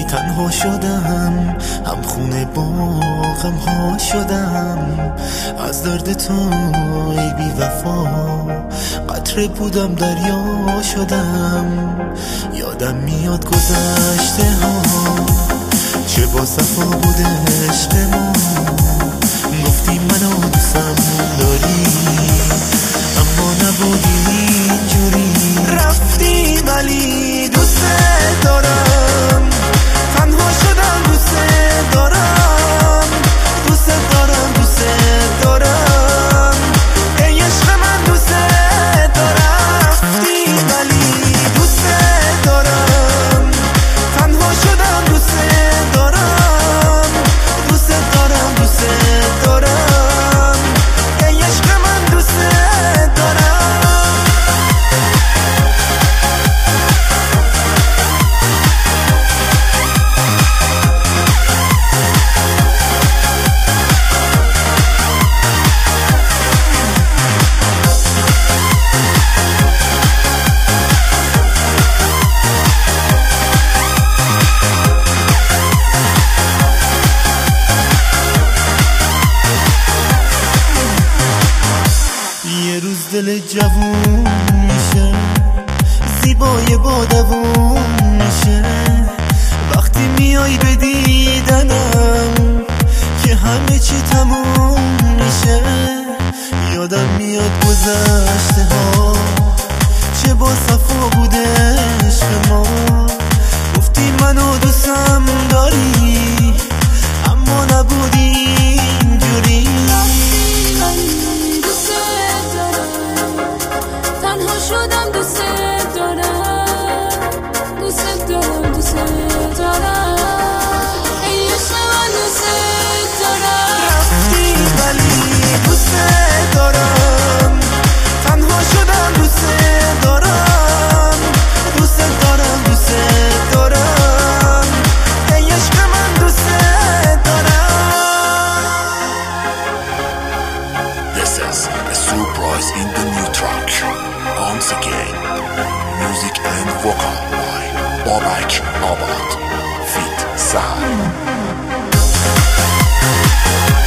تنها شدم، هم خونه با غم ها شدم. از درد تو ای بی وفا قطره بودم دریا شدم. یادم میاد گذشته ها چه با صفا بود عشق ما. گفتی منو دوستم داری اما نبودی اینجوری. رفتی ولی دوست دارم، تنها شدم دوست دارم، دوست دارم، دوست دارم، ای عشق من دوست دارم. رفتی ولی دوست دارم، تنها شدم دوست دارم، دوست دارم، دوست دارم، ای عشق من دوست دارم. یه روز دل جوون میشه، زیبای با دوون میشه، وقتی میای به دیدنم که همه چی تموم میشه. یادم میاد گذشته ها چه با صفا بوده عشق ما. گفتی منو دوستم داری اما نبودی اینجوری. شدم دوست دارم، دوست دارم، دوست دارم، ای عشق من دوست دارم. رفتی ولی دوست دارم، تنها شدم دوست دارم، دوست دارم، دوست دارم، ای عشق من دوست دارم. This is a surprise in the new track. Once again, music and vocal by Babak Abad, feat. Sahar.